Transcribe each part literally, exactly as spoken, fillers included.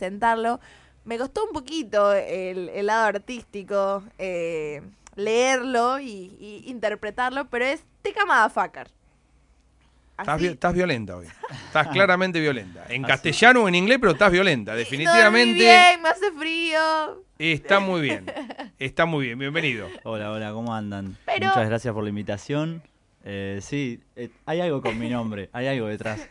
sustentarlo. Me costó un poquito el, el lado artístico, eh, leerlo y, y interpretarlo, pero es Teca Motherfucker. Estás, Así. vi- estás violenta hoy. Estás claramente violenta. En castellano o en inglés, pero estás violenta. No dormí Definitivamente bien, me hace frío. está muy bien. Está muy bien. Bienvenido. Hola, hola, ¿cómo andan? Pero- Muchas gracias por la invitación. Eh, sí, eh, hay algo con mi nombre, hay algo detrás.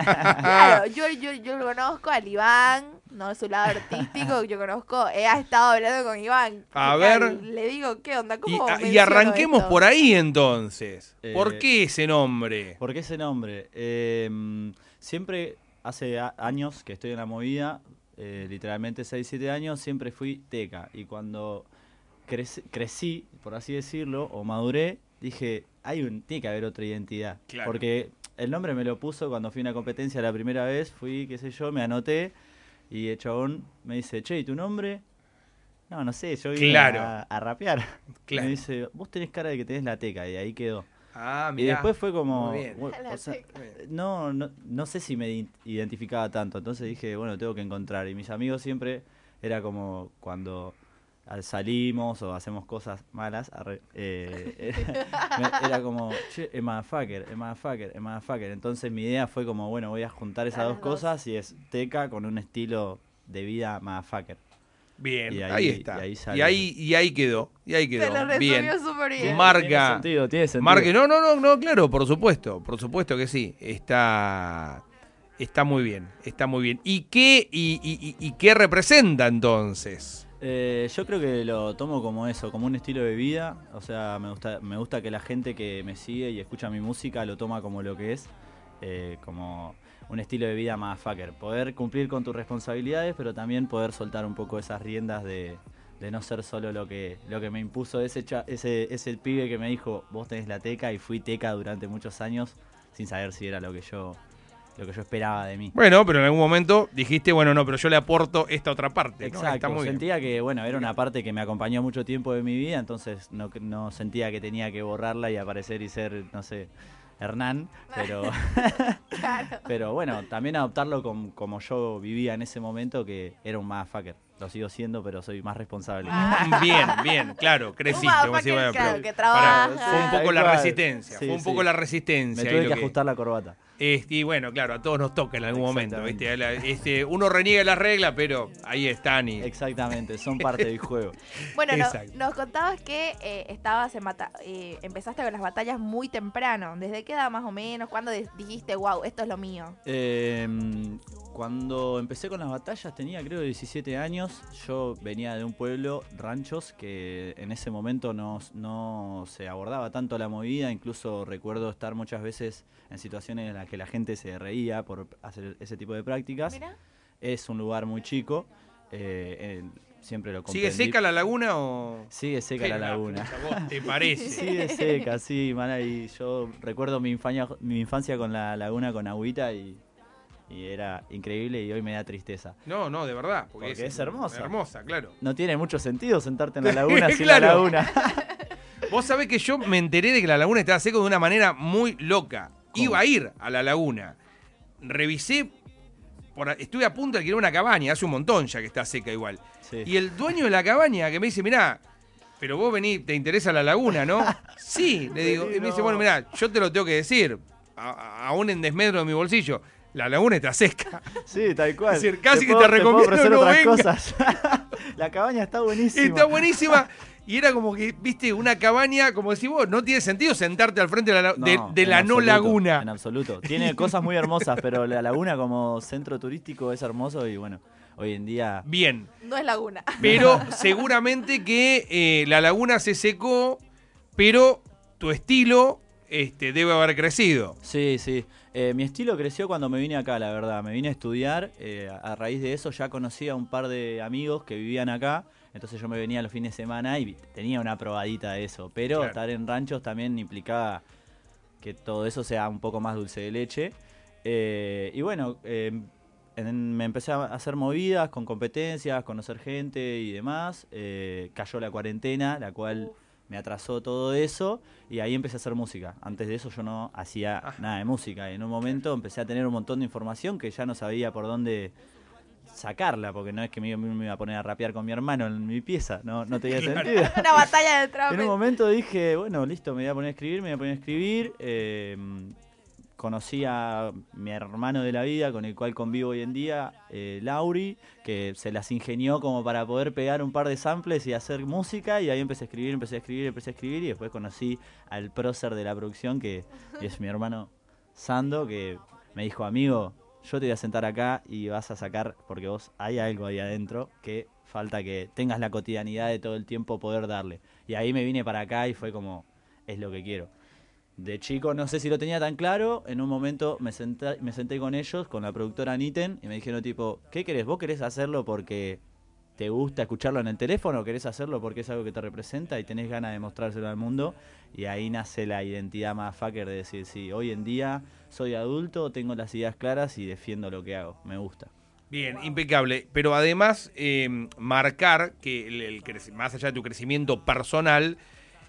Claro, yo, yo, yo lo conozco al Iván, no su lado artístico, yo conozco, he estado hablando con Iván. A ¿Qué ver. tal? Le digo, ¿qué onda? Y, ¿Cómo a- y menciono arranquemos esto? por ahí entonces. Eh, ¿Por qué ese nombre? ¿Por qué ese nombre? Eh, siempre, hace a- años que estoy en la movida, eh, literalmente seis siete años, siempre fui teca. Y cuando creci- crecí, por así decirlo, o maduré, dije, hay un, tiene que haber otra identidad. Claro. Porque el nombre me lo puso cuando fui a una competencia la primera vez, fui, qué sé yo, me anoté, y el chabón me dice, che, ¿y tu nombre? No, no sé, yo vine Claro. a, a rapear. Claro. Me dice, vos tenés cara de que tenés la teca, y ahí quedó. Ah, Y mirá. después fue como, Muy bien. bueno, La o sea, teca. no, no, no sé si me i- identificaba tanto, entonces dije, bueno, tengo que encontrar. Y mis amigos siempre era como cuando al- salimos o hacemos cosas malas, arre- eh, me- era como, che, es motherfucker, es motherfucker, es motherfucker. Entonces mi idea fue como, bueno, voy a juntar esas A dos las dos. cosas y es teca con un estilo de vida motherfucker. Bien, Y ahí, ahí- está. y ahí Y salió ahí, y ahí quedó. Y ahí Se quedó. lo Bien. resumió súper bien. Marca. Tiene sentido, tiene sentido. Marque, no, no, no, no, claro, por supuesto, por supuesto que sí. Está, está muy bien, está muy bien. ¿Y qué, y, y- y- y qué representa entonces? Eh, yo creo que lo tomo como eso, como un estilo de vida. O sea, me gusta, me gusta que la gente que me sigue y escucha mi música lo toma como lo que es, eh, como un estilo de vida motherfucker. Poder cumplir con tus responsabilidades, pero también poder soltar un poco esas riendas de, de no ser solo lo que, lo que me impuso ese, cha- ese, ese pibe que me dijo, vos tenés la teca, y fui teca durante muchos años sin saber si era lo que yo, lo que yo esperaba de mí. Bueno, pero en algún momento dijiste, bueno, no, pero yo le aporto esta otra parte. ¿no? Exacto, Está muy bien. sentía que bueno, era una parte que me acompañó mucho tiempo de mi vida, entonces no, no sentía que tenía que borrarla y aparecer y ser, no sé, Hernán, pero Claro. pero bueno, también adoptarlo com- como yo vivía en ese momento, que era un motherfucker. Lo sigo siendo, pero soy más responsable. Ah. Bien, bien, claro, creciste. Un como decía, motherfucker, bueno, claro, pero que pará, trabaja. fue un poco Tal la cual. resistencia, Sí, fue un poco sí. la Me resistencia. ahí tuve lo que que- ajustar la corbata. Este, y bueno, claro, a todos nos toca en algún momento, Exactamente. ¿viste? La- este, uno reniega las reglas, pero ahí están y... Exactamente, son parte del juego. Bueno, no- Exacto. nos contabas que eh, estabas en bata- eh, empezaste con las batallas muy temprano. ¿Desde qué edad más o menos? ¿Cuándo de- dijiste, wow, esto es lo mío? Eh, cuando empecé con las batallas tenía creo diecisiete años. Yo venía de un pueblo, Ranchos, que en ese momento no, no se abordaba tanto la movida. Incluso recuerdo estar muchas veces en situaciones en las que la gente se reía por hacer ese tipo de prácticas. Mira. Es un lugar muy chico. eh, eh, siempre lo ¿Sigue comprendí. seca la laguna o...? Sigue seca la laguna. puta, ¿Vos te parece? Sigue seca, sí, mana, y yo recuerdo mi infancia, mi infancia con la laguna con agüita y, y era increíble, y hoy me da tristeza. No, no, de verdad. Porque, Porque es hermosa. Hermosa, claro. No tiene mucho sentido sentarte en la laguna sin Claro. la laguna. Vos sabés que yo me enteré de que la laguna estaba seca de una manera muy loca. ¿Cómo? Iba a ir a la laguna. Revisé, por, a- estuve a punto de alquilar una cabaña, hace un montón ya que está seca igual. Sí. Y el dueño de la cabaña que me dice, mirá, pero vos venís, te interesa la laguna, ¿no? Sí, le digo. Y me dice, No. bueno, mirá, yo te lo tengo que decir, a- a- aún en desmedro de mi bolsillo, la laguna está seca. Sí, tal cual. Es decir, casi que puedo- te recomiendo puedo ofrecer no otras vengas. cosas. La cabaña está buenísima. Está buenísima. Y era como que, viste, una cabaña, como decís vos, no tiene sentido sentarte al frente de la, No, de, de en la no absoluto, laguna. En absoluto. Tiene cosas muy hermosas, pero la laguna como centro turístico es hermoso y bueno, hoy en día... Bien, No es laguna. pero seguramente que eh, la laguna se secó, pero tu estilo este, debe haber crecido. Sí, sí. Eh, mi estilo creció cuando me vine acá, la verdad. Me vine a estudiar. eh, a raíz de eso ya conocía a un par de amigos que vivían acá. Entonces yo me venía los fines de semana y tenía una probadita de eso. Pero Claro. estar en ranchos también implicaba que todo eso sea un poco más dulce de leche. Eh, y bueno, eh, en- me empecé a hacer movidas con competencias, conocer gente y demás. Eh, cayó la cuarentena, la cual me atrasó todo eso, y ahí empecé a hacer música. Antes de eso yo no hacía Ah. nada de música. Y en un momento empecé a tener un montón de información que ya no sabía por dónde sacarla, porque no es que me, me iba a poner a rapear con mi hermano en mi pieza, no, no tenía Claro. sentido. Una batalla de trap. En un momento dije, bueno, listo, me voy a poner a escribir, me voy a poner a escribir. Eh, conocí a mi hermano de la vida, con el cual convivo hoy en día, eh, Lauri, que se las ingenió como para poder pegar un par de samples y hacer música, y ahí empecé a escribir, empecé a escribir, empecé a escribir, y después conocí al prócer de la producción, que es mi hermano Sando, que me dijo, amigo, yo te voy a sentar acá y vas a sacar, porque vos hay algo ahí adentro que falta que tengas la cotidianidad de todo el tiempo poder darle. Y ahí me vine para acá y fue como, es lo que quiero. De chico no sé si lo tenía tan claro, en un momento me senté, me senté con ellos, con la productora Niten, y me dijeron tipo, ¿qué querés? ¿Vos querés hacerlo porque te gusta escucharlo en el teléfono o querés hacerlo porque es algo que te representa y tenés ganas de mostrárselo al mundo? Y ahí nace la identidad más fucker de decir, sí, hoy en día soy adulto, tengo las ideas claras y defiendo lo que hago, me gusta. Bien, impecable. Pero además, eh, marcar que el, el crec- más allá de tu crecimiento personal,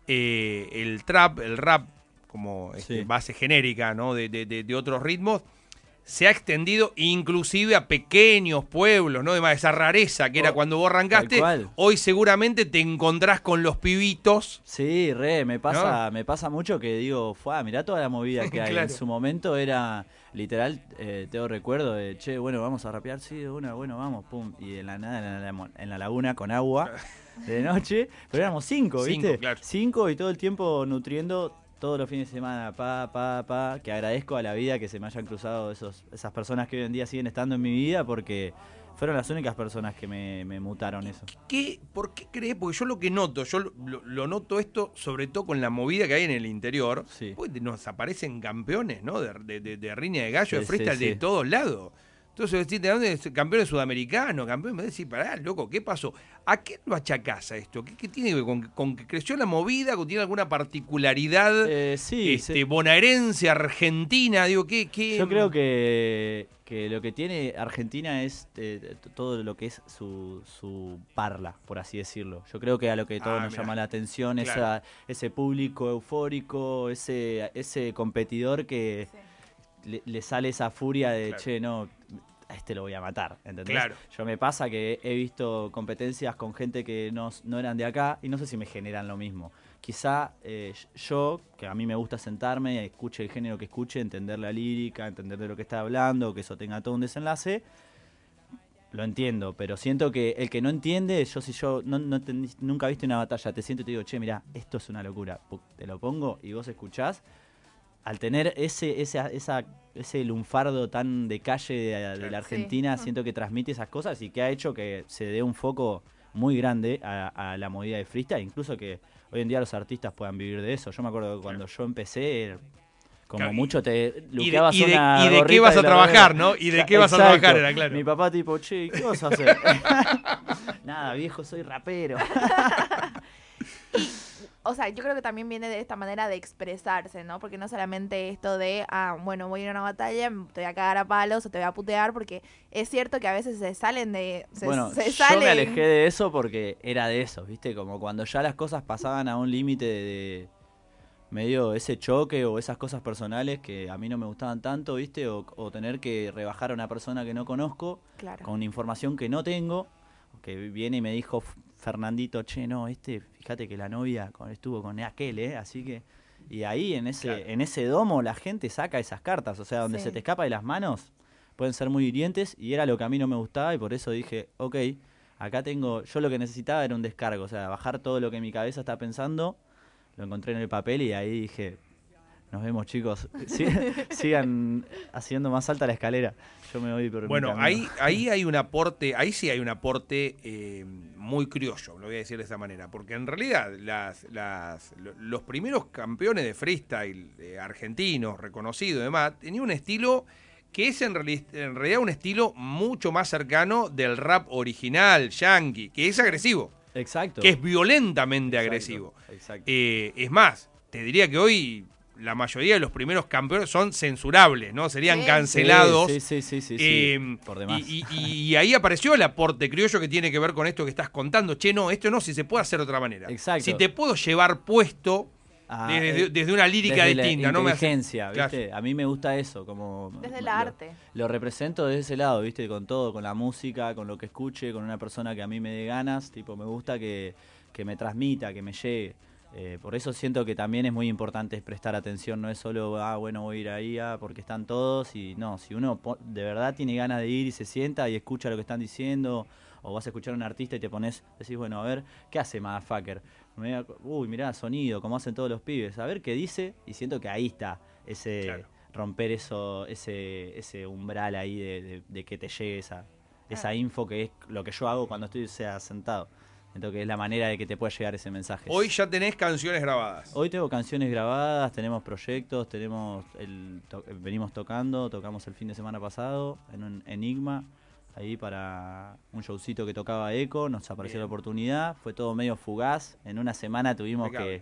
eh, el trap, el rap, como este, Sí. base genérica, ¿no? de, de, de, de otros ritmos, se ha extendido inclusive a pequeños pueblos, ¿no? Además, esa rareza que era Oh, cuando vos arrancaste, tal cual. hoy seguramente te encontrás con los pibitos. Sí, re, me pasa, me pasa mucho que digo, fue, mirá toda la movida que hay. Claro. En su momento era literal, eh, tengo recuerdo de, che, bueno, vamos a rapear, sí, de una, bueno, vamos, pum. Y en la nada, en la, mo- en la laguna con agua de noche, pero éramos cinco, Cinco, ¿viste? claro. Cinco y todo el tiempo nutriendo todos los fines de semana, pa, pa, pa, que agradezco a la vida que se me hayan cruzado esos, esas personas que hoy en día siguen estando en mi vida, porque fueron las únicas personas que me, me mutaron eso. ¿Qué, ¿Por qué crees? Porque yo lo que noto, yo lo, lo- lo noto esto sobre todo con la movida que hay en el interior, Sí. pues nos aparecen campeones, ¿no? De, de, de, de riña de gallo, Sí, de freestyle sí, de sí. todos lados. Entonces, decís, ¿de dónde es? Campeones sudamericanos, campeones, me decís, pará, loco, ¿qué pasó? ¿A qué lo achacás a esto? ¿Qué, qué tiene que ver con, con que creció la movida, con tiene alguna particularidad Eh, sí, este, sí. bonaerense, argentina? Digo, ¿qué, qué? Yo creo que, que lo que tiene Argentina es eh, t- todo lo que es su, su parla, por así decirlo. Yo creo que a lo que todo Ah, nos mirá. llama la atención, Claro. esa, ese público eufórico, ese, ese competidor que le, le sale esa furia de, Claro. che, no, a este lo voy a matar, ¿entendés? Claro. Yo me pasa que he visto competencias con gente que no, no eran de acá y no sé si me generan lo mismo. Quizá eh, yo, que a mí me gusta sentarme, escuche el género que escuche, entender la lírica, entender de lo que está hablando, que eso tenga todo un desenlace, lo entiendo, pero siento que el que no entiende, yo si yo no, no ten- nunca viste una batalla, te siento y te digo, che, mirá, esto es una locura, Pu- te lo pongo y vos escuchás, al tener ese ese, esa, ese lunfardo tan de calle de, de Claro. la Argentina, Sí. siento que transmite esas cosas y que ha hecho que se dé un foco muy grande a, a la movida de freestyle, incluso que hoy en día los artistas puedan vivir de eso. Yo me acuerdo que cuando yo empecé, era como Claro, y- mucho te y de, luqueabas y de- una y de qué gorrita vas a la trabajar, remera. ¿no? Y de Ya, qué vas a exacto. trabajar, era claro. Mi papá tipo, che, ¿qué vas a hacer? Nada, viejo, soy rapero. O sea, yo creo que también viene de esta manera de expresarse, ¿no? Porque no solamente esto de, ah, bueno, voy a ir a una batalla, te voy a cagar a palos o te voy a putear, porque es cierto que a veces se salen de... Se, Bueno, se yo salen... me alejé de eso porque era de eso, ¿viste? Como cuando ya las cosas pasaban a un límite de, de medio ese choque o esas cosas personales que a mí no me gustaban tanto, ¿viste? O, o tener que rebajar a una persona que no conozco Claro. con información que no tengo, que viene y me dijo Fernandito, che, no, este, fíjate que la novia con- estuvo con aquel, ¿eh? Así que... Y ahí en ese, Claro. en ese domo la gente saca esas cartas, o sea, donde Sí. se te escapa de las manos, pueden ser muy hirientes y era lo que a mí no me gustaba y por eso dije, ok, acá tengo, yo lo que necesitaba era un descargo, o sea, bajar todo lo que mi cabeza está pensando, lo encontré en el papel y ahí dije, nos vemos chicos, Sí- sigan haciendo más alta la escalera, yo me voy por mi Bueno, camino. ahí, ahí hay un aporte, ahí sí hay un aporte eh, muy criollo, lo voy a decir de esa manera, porque en realidad las, las, lo- los primeros campeones de freestyle eh, argentinos, reconocidos y demás, tenían un estilo que es en, reali- en realidad un estilo mucho más cercano del rap original, yankee, que es agresivo, Exacto. que es violentamente Exacto, agresivo. Exacto. Eh, es más, te diría que hoy la mayoría de los primeros campeones son censurables, ¿no? Serían Sí. cancelados. Sí, sí, sí, sí, sí, Eh, sí, por demás. Y, y- y ahí apareció el aporte criollo que tiene que ver con esto que estás contando. Che, no, esto no, si se puede hacer de otra manera. Exacto. Si te puedo llevar puesto Ah, desde, eh, desde una lírica desde distinta, la ¿no? Me hace- inteligencia, ¿viste? Claro. A mí me gusta eso, como... Desde el lo- arte. Lo represento desde ese lado, ¿viste? Con todo, con la música, con lo que escuche, con una persona que a mí me dé ganas, tipo, me gusta que, que me transmita, que me llegue. Eh, por eso siento que también es muy importante prestar atención, no es solo, ah, bueno, voy a ir ahí, ah, porque están todos, y no, si uno po- de verdad tiene ganas de ir y se sienta y escucha lo que están diciendo, o vas a escuchar a un artista y te pones, decís, bueno, a ver, ¿qué hace Motherfucker? Me- Uy, mirá, sonido, como hacen todos los pibes, a ver qué dice, y siento que ahí está, ese Claro. romper eso, ese, ese umbral ahí de, de- de que te llegue esa, esa Ah. info que es lo que yo hago cuando estoy sea, sentado. Siento que es la manera de que te pueda llegar ese mensaje. Hoy ya tenés canciones grabadas. Hoy tengo canciones grabadas, tenemos proyectos, tenemos el, to- venimos tocando, tocamos el fin de semana pasado en un Enigma, ahí para un showcito que tocaba Eco, nos apareció Bien. la oportunidad, fue todo medio fugaz, en una semana tuvimos Impecable. que...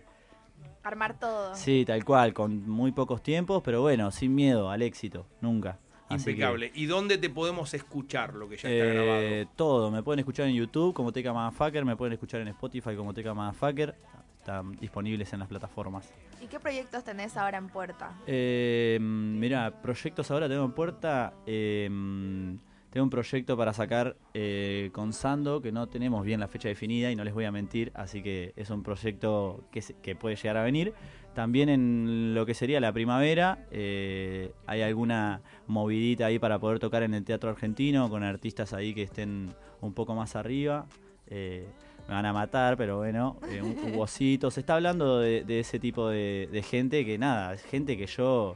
Armar todo. Sí, tal cual, con muy pocos tiempos, pero bueno, sin miedo al éxito, nunca. Así que, Impecable. ¿Y dónde te podemos escuchar lo que ya está eh, grabado? todo, me pueden escuchar en YouTube como Teca Motherfucker, me pueden escuchar en Spotify como Teca Motherfucker, están disponibles en las plataformas. ¿Y qué proyectos tenés ahora en puerta? Eh, mira, proyectos ahora tengo en puerta. eh, tengo un proyecto para sacar eh, con Sando, que no tenemos bien la fecha definida y no les voy a mentir, así que es un proyecto que, se- que puede llegar a venir. También en lo que sería la primavera, eh, hay alguna movidita ahí para poder tocar en el teatro argentino, con artistas ahí que estén un poco más arriba. Eh, me van a matar, pero bueno, eh, un jugosito. Se está hablando de, de ese tipo de, de gente que nada, es gente que yo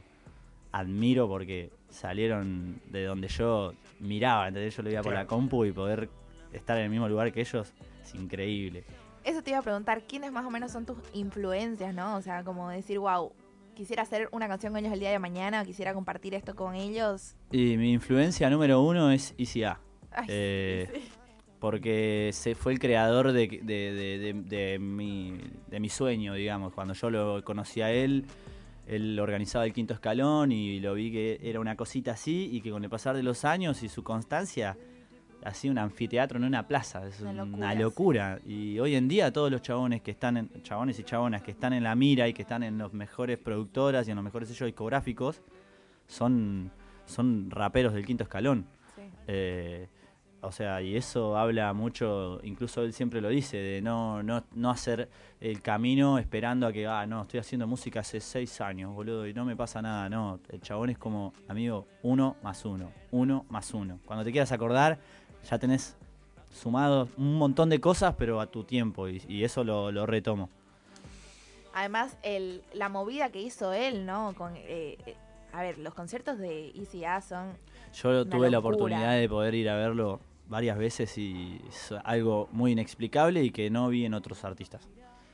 admiro porque salieron de donde yo miraba, ¿entendés? Yo lo veía por la Claro. compu y poder estar en el mismo lugar que ellos es increíble. Eso te iba a preguntar, ¿quiénes más o menos son tus influencias, no? O sea, como decir, wow, quisiera hacer una canción con ellos el día de mañana, quisiera compartir esto con ellos. Y mi influencia número uno es Easy A. Ay, Eh, sí, sí. Porque se fue el creador de, de, de, de- de mi, de mi sueño, digamos. Cuando yo lo conocí a él, él organizaba el Quinto Escalón y lo vi que era una cosita así y que con el pasar de los años y su constancia hacía un anfiteatro en una plaza. Es Una una locura, locura. Y hoy en día todos los chabones que están, en, chabones y chabonas que están en la mira y que están en los mejores productoras y en los mejores sellos discográficos son, son raperos del Quinto Escalón. Sí. Eh, o sea, y eso habla mucho, incluso él siempre lo dice, de no, no, no hacer el camino esperando a que, ah, no, estoy haciendo música hace seis años, boludo, y no me pasa nada, no. El chabón es como, amigo, uno más uno, uno más uno. Cuando te quieras acordar, ya tenés sumado un montón de cosas, pero a tu tiempo, y, y eso lo, lo retomo. Además, el, la movida que hizo él, ¿no? Con, eh, eh, a ver, los conciertos de Easy A son... Yo Una tuve la locura. oportunidad de poder ir a verlo varias veces y es algo muy inexplicable y que no vi en otros artistas.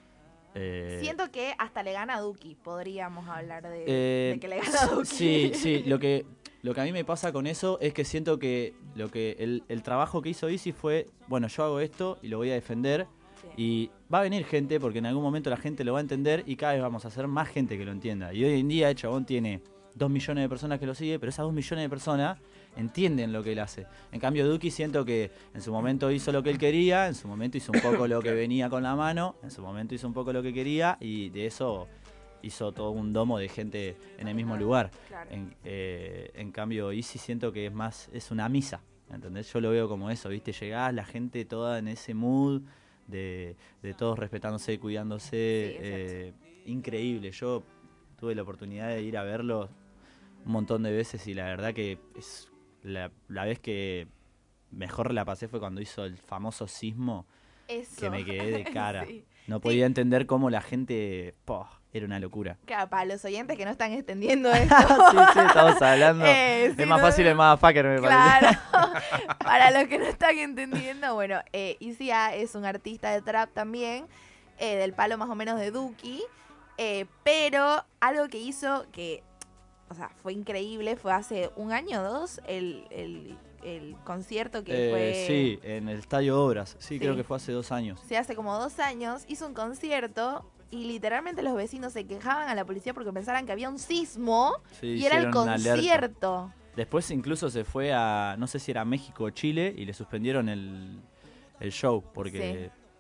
Eh, Siento que hasta le gana a Duki, podríamos hablar de, eh, de que le gana a Duki. Sí, sí, lo que, lo que a mí me pasa con eso es que siento que lo que el, el trabajo que hizo Easy fue, bueno, yo hago esto y lo voy a defender. Sí. Y va a venir gente, porque en algún momento la gente lo va a entender y cada vez vamos a hacer más gente que lo entienda. Y hoy en día el chabón tiene dos millones de personas que lo siguen, pero esas dos millones de personas entienden lo que él hace. En cambio, Duki siento que en su momento hizo lo que él quería, en su momento hizo un poco lo que venía con la mano, en su momento hizo un poco lo que quería y de eso hizo todo un domo de gente en el mismo lugar. Claro. En, eh, en cambio, Easy siento que es más, es una misa, ¿entendés? Yo lo veo como eso, ¿viste? Llegás, la gente toda en ese mood de, de todos respetándose, cuidándose, Sí, es eh, increíble. Yo tuve la oportunidad de ir a verlo un montón de veces y la verdad que es la, la vez que mejor la pasé fue cuando hizo el famoso sismo, Eso. que me quedé de cara. Sí. No podía entender cómo la gente, poh, era una locura. Claro, para los oyentes que no están entendiendo esto. sí, sí, estamos hablando. Eh, sí, es más no, fácil el motherfucker, me Claro. parece. Para los que no están entendiendo, bueno, eh, Easy A es un artista de trap también, eh, del palo más o menos de Duki, eh, pero algo que hizo que, o sea, fue increíble, fue hace un año o dos, el, el, el concierto que Eh, fue... sí, en el Estadio Obras. Sí, Sí. creo que fue hace dos años. Se hace como dos años, hizo un concierto y literalmente los vecinos se quejaban a la policía porque pensaran que había un sismo Sí, y era el hicieron una alerta. concierto. Después incluso se fue a, no sé si era México o Chile, y le suspendieron el, el show porque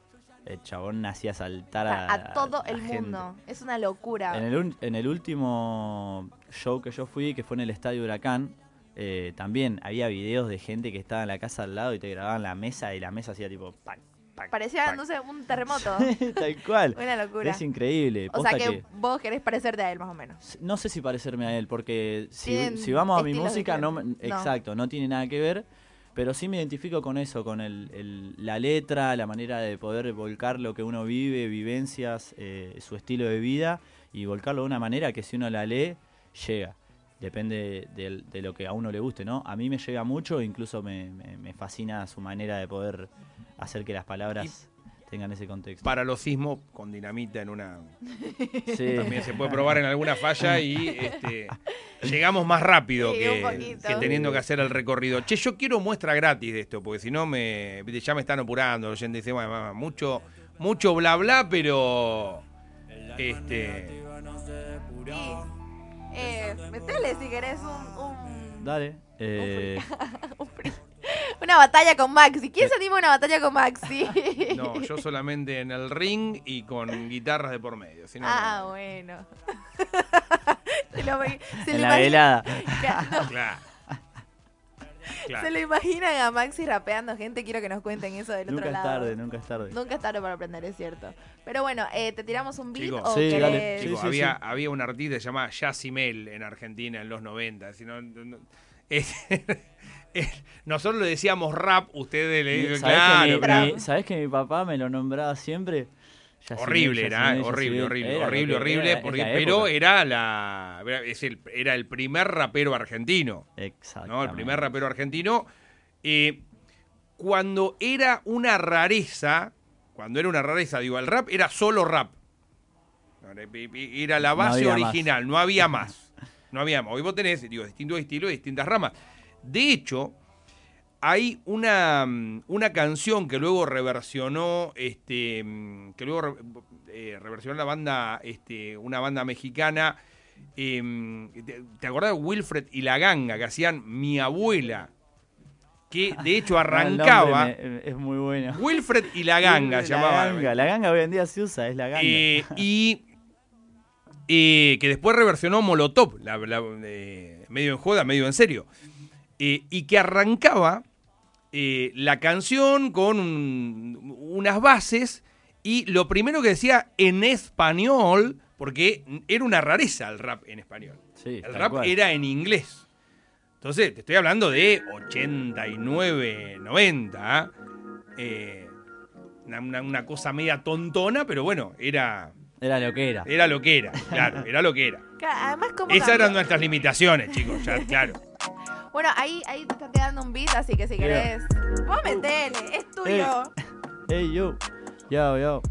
el chabón hacía saltar a, a, a todo a el gente. mundo. Es una locura. En el, un- en el último show que yo fui, que fue en el Estadio Huracán, eh, también había videos de gente que estaba en la casa al lado y te grababan la mesa y la mesa hacía tipo... Pac, pac, Parecía, pac. no sé, un terremoto. Tal cual. Una locura. Es increíble. O sea Posta que, vos querés parecerte a él más o menos. No sé si parecerme a él, porque si, Tienen si vamos a mi estilos música, no, me- diferentes. No. exacto, no tiene nada que ver, pero sí me identifico con eso, con el, el- la letra, la manera de poder volcar lo que uno vive, vivencias, eh, su estilo de vida, y volcarlo de una manera que si uno la lee, llega. Depende de, de lo que a uno le guste, ¿no? A mí me llega mucho, incluso me, me- me fascina su manera de poder hacer que las palabras tengan ese contexto. Para los sismos con dinamita en una... Sí. También se puede probar en alguna falla y este, llegamos más rápido Sí, que, un poquito. que teniendo que hacer el recorrido. Che, yo quiero muestra gratis de esto, porque si no me viste, ya me están apurando. La gente dice, bueno, mamá, mucho, mucho bla bla, pero... Este... Sí. Eh, metele si querés un... un- Dale. Eh, un pri- una batalla con Maxi. ¿Quién se anima a una batalla con Maxi? No, yo solamente en el ring y con guitarras de por medio. Si no, Ah, no. bueno. se lo, se en lo la imagina- velada. No, Claro. Claro. se lo imaginan a Maxi rapeando gente. Quiero que nos cuenten eso del Nunca otro es lado. tarde, nunca es tarde. Nunca es tarde para aprender, es cierto. Pero bueno, eh, ¿te tiramos un beat Chicos. o Sí, querés- dale. Chicos, Sí, sí, había, sí. había un artista llamado Yacimel en Argentina en los noventa. Si no, no- no- es- es- nosotros le decíamos rap, ustedes le Y dicen, ¿sabés, claro, que mi, pero- mi- ¿sabés que mi papá me lo nombraba siempre? Yacimel, horrible era, Yacimel, ¿eh? horrible, Yacimel. horrible, Era horrible, lo que horrible, era, es porque- la pero época. era la era, es el, era el primer rapero argentino, Exactamente. ¿no? El primer rapero argentino. Eh, cuando era una rareza, cuando era una rareza, digo, el rap era solo rap. Era la No base había más. original, no había más. No había más. Hoy vos tenés, digo, distintos estilos y distintas ramas. De hecho, hay una, mm, una canción que luego reversionó, este, mm, que luego re- eh, reversionó la banda, este, una banda mexicana. eh, ¿te, ¿Te acordás de Wilfred y la Ganga que hacían Mi Abuela? Que de hecho No, el arrancaba. nombre me- es muy bueno. Wilfred y la Ganga la se llamaba. Ganga. La ganga hoy en día se usa, es la ganga. Eh, y eh, que después reversionó Molotov, la- la- eh, medio en joda, medio en serio. Eh, y que arrancaba eh, la canción con un- unas bases y lo primero que decía en español, porque era una rareza el rap en español. Sí, El tal rap cual. era en inglés. Entonces, te estoy hablando de ochenta y nueve, noventa. eh, una, una- una cosa media tontona, pero bueno, era, Era lo que era. era lo que era, claro, era lo que era. Claro, además, ¿cómo Esas cambió? eran nuestras limitaciones, chicos, ya, claro. Bueno, ahí, ahí te está quedando un beat, así que si querés. Vos metele, es tuyo. Hey you, yo, yo.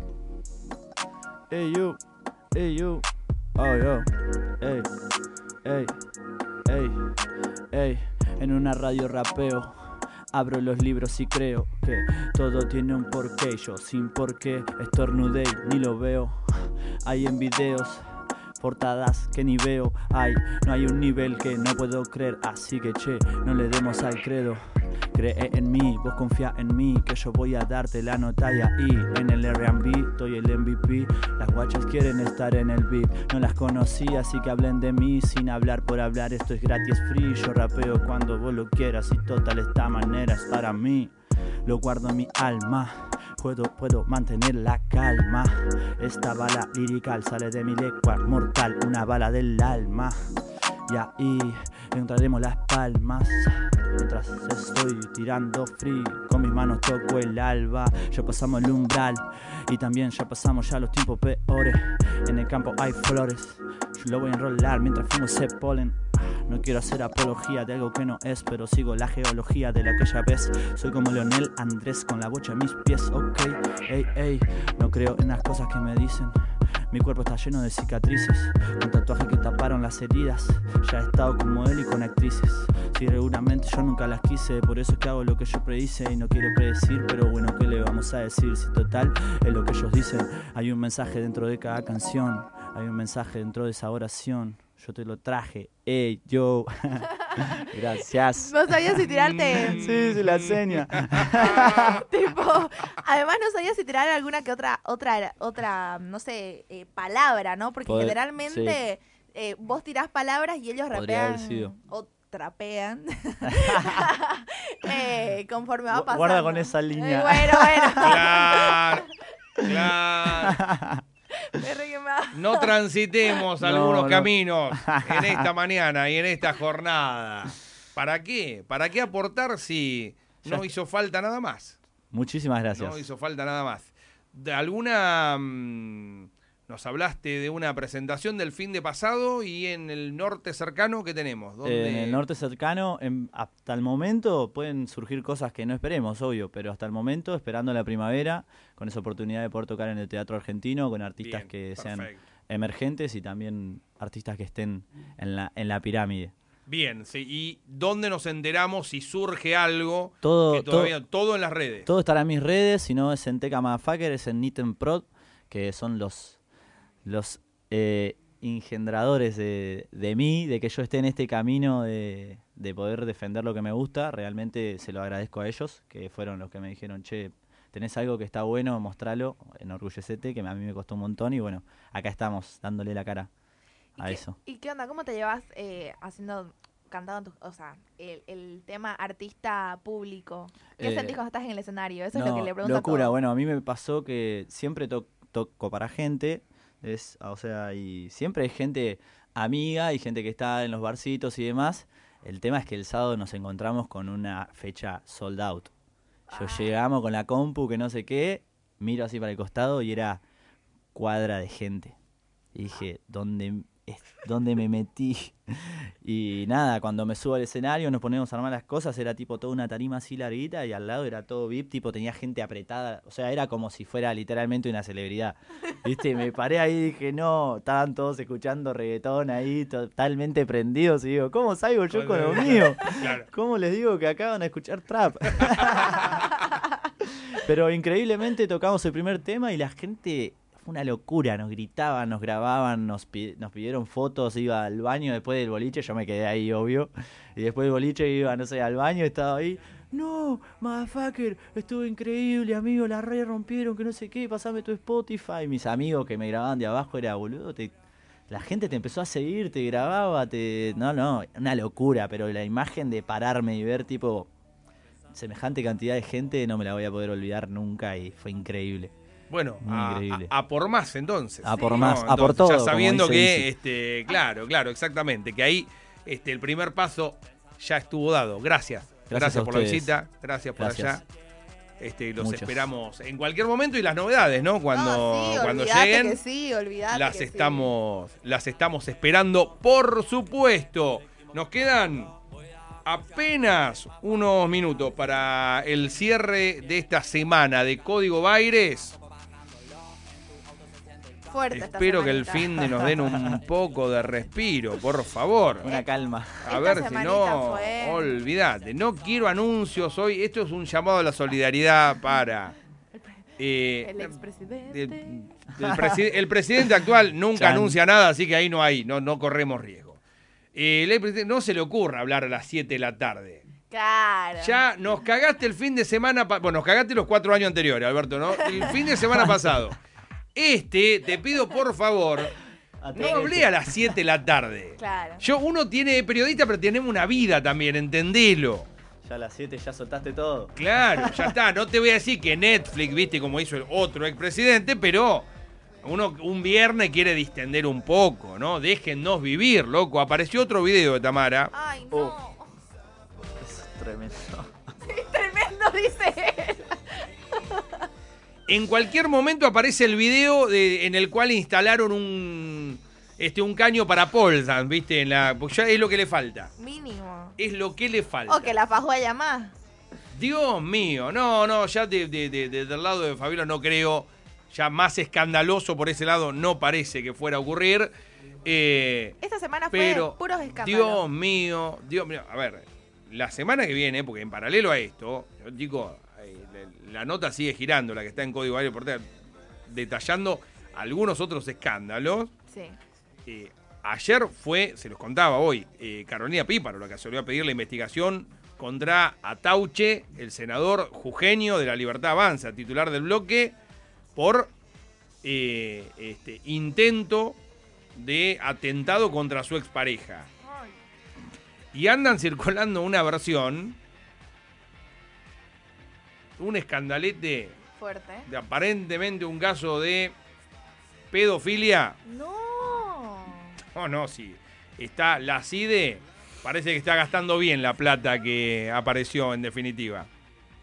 Hey you, hey you. Oh yo. Hey, hey, hey, hey. En una radio rapeo. Abro los libros y creo que todo tiene un porqué. Yo sin porqué estornudé, ni lo veo. Hay en videos portadas que ni veo. Ay, no hay un nivel que no puedo creer. Así que che, no le demos al credo. Cree en mí, vos confía en mí, que yo voy a darte la nota y ahí en el R and B, estoy el M V P. Las guachas quieren estar en el beat, no las conocí, así que hablen de mí sin hablar por hablar. Esto es gratis, free, yo rapeo cuando vos lo quieras y total esta manera es para mí. Lo guardo en mi alma, puedo, puedo mantener la calma. Esta bala lirical sale de mi lengua mortal, una bala del alma. Y ahí encontraremos las palmas. Mientras estoy tirando free, con mis manos toco el alba. Ya pasamos el umbral y también ya pasamos ya los tiempos peores. En el campo hay flores, yo lo voy a enrolar mientras fumo ese polen. No quiero hacer apología de algo que no es, pero sigo la geología de la que ya ves. Soy como Leonel Andrés con la bocha en mis pies, ok. Ey, ey, no creo en las cosas que me dicen. Mi cuerpo está lleno de cicatrices, con tatuajes que taparon las heridas. Ya he estado con modelo y con actrices. Si seguramente yo nunca las quise, por eso es que hago lo que yo predice y no quiero predecir. Pero bueno, ¿qué le vamos a decir? Si total es lo que ellos dicen. Hay un mensaje dentro de cada canción, hay un mensaje dentro de esa oración. Yo te lo traje, ey, yo. Gracias. No sabías si tirarte. Sí, sí, la seña. Tipo, además no sabías si tirar alguna que otra, otra, otra, no sé, eh, palabra, ¿no? Porque Poder- generalmente eh, vos tirás palabras y ellos Podría haber rapean sido. o trapean eh, conforme va Gu- pasando. guarda con esa línea. Eh, bueno, bueno. Claro, claro. Me re que me va- No transitemos No, algunos no. caminos en esta mañana y en esta jornada. ¿Para qué? ¿Para qué aportar si no Ya- hizo falta nada más? Muchísimas gracias. No hizo falta nada más. ¿De alguna... mm, nos hablaste de una presentación del fin de pasado y en el norte cercano, ¿qué tenemos? ¿Dónde? Eh, en el norte cercano, en- hasta el momento pueden surgir cosas que no esperemos, obvio, pero hasta el momento, esperando la primavera, con esa oportunidad de poder tocar en el teatro argentino, con artistas Bien, que sean perfecto. emergentes y también artistas que estén en la, en la pirámide. Bien, sí. ¿Y dónde nos enteramos si surge algo? Todo, que todavía, todo, en las redes. Todo estará en mis redes, si no es en Teca Motherfucker, es en Nitten Prod, que son los, los eh, engendradores de, de mí, de que yo esté en este camino de, de poder defender lo que me gusta. Realmente se lo agradezco a ellos, que fueron los que me dijeron, che, tenés algo que está bueno, mostralo, enorgullecete, que a mí me costó un montón y bueno, acá estamos dándole la cara ¿Y a qué, eso. ¿Y qué onda? ¿Cómo te llevas eh, haciendo, cantando, tus, o sea, el, el tema artista público? ¿Qué Eh, sentís cuando estás en el escenario? Eso No, es lo que le pregunto locura, a todos. bueno, a mí me pasó que siempre to- toco para gente, es, o sea, y siempre hay gente amiga y gente que está en los barcitos y demás. El tema es que el sábado nos encontramos con una fecha sold out. Yo Ah. llegamos con la compu, que no sé qué, miro así para el costado y era cuadra de gente. Y dije, ¿dónde, es- dónde me metí? Y nada, cuando me subo al escenario nos ponemos a armar las cosas, era tipo toda una tarima así larguita y al lado era todo V I P, tipo tenía gente apretada, o sea, era como si fuera literalmente una celebridad. ¿Viste? Me paré ahí y dije, no, estaban todos escuchando reggaetón ahí, totalmente prendidos, y digo, ¿cómo salgo yo con lo mío? Claro. ¿Cómo les digo que acaban de escuchar trap? Pero increíblemente tocamos el primer tema y la gente... Fue una locura, nos gritaban, nos grababan, nos, pi- nos pidieron fotos, iba al baño después del boliche, yo me quedé ahí, obvio. Y después del boliche iba, no sé, al baño, estaba ahí. No, motherfucker, estuvo increíble, amigo, la re rompieron, que no sé qué, pasame tu Spotify. Mis amigos que me grababan de abajo era, boludo, te... la gente te empezó a seguir, te grababa, te... No, no, una locura, pero la imagen de pararme y ver, tipo, semejante cantidad de gente no me la voy a poder olvidar nunca y fue increíble. Bueno, Muy a, increíble. a- a por más entonces. A por No, más, a por entonces, todo, Ya como sabiendo dice que, Izzy. este, claro, claro, exactamente, que ahí este, el primer paso ya estuvo dado. Gracias. Gracias, Gracias a por la ustedes. visita, gracias por Gracias. allá. Este, los Muchos. esperamos en cualquier momento y las novedades, ¿no? Cuando, No, sí, cuando olvidate lleguen, que sí, olvidate las que sí. estamos, las estamos esperando, por supuesto. Nos quedan apenas unos minutos para el cierre de esta semana de Código Baires. Fuerte esta Espero que el semanita. fin de nos den un poco de respiro, por favor. Una calma. A Esta ver si semanita no, fue- olvídate. No quiero anuncios hoy. Esto es un llamado a la solidaridad para... eh, El expresidente. del- del presi- el presidente actual nunca Chan. anuncia nada, así que ahí no hay, no, no corremos riesgo. Eh, el presidente- no se le ocurra hablar a las siete de la tarde. Claro. Ya nos cagaste el fin de semana, pa- bueno, nos cagaste los cuatro años anteriores, Alberto, ¿no? El fin de semana pasado. Este, te pido por favor, no hablé a las siete de la tarde. Claro. Yo, uno tiene periodista, pero tenemos una vida también, entendelo. Ya a las siete ya soltaste todo. Claro, ya está. No te voy a decir que Netflix, viste, como hizo el otro expresidente, pero uno un viernes quiere distender un poco, ¿no? Déjennos vivir, loco. Apareció otro video de Tamara. Ay, no. Oh. Es tremendo. Tremendo, dice él. En cualquier momento aparece el video de- en el cual instalaron un este un caño para pole dance, ¿viste? En la, pues ya es lo que le falta. Mínimo. Es lo que le falta. O que la fajó a llamar. Dios mío, no, no, ya de, de- de- de- del lado de Fabiola no creo, ya más escandaloso por ese lado no parece que fuera a ocurrir. Eh, Esta semana fue pero, puros escándalos. Dios mío, Dios mío, a ver, la semana que viene, porque en paralelo a esto, yo digo, eh, la, la nota sigue girando, la que está en Código Baires Portal, detallando algunos otros escándalos. Sí. Eh, ayer fue, se los contaba hoy, eh, Carolina Píparo, la que salió a pedir la investigación contra Atauche, el senador jujeño de La Libertad Avanza, titular del bloque, por eh, este, intento de atentado contra su expareja. Y andan circulando una versión, un escandalete Fuerte. de aparentemente un caso de pedofilia. No. No, no, sí. Está la CIDE, parece que está gastando bien la plata que apareció en definitiva.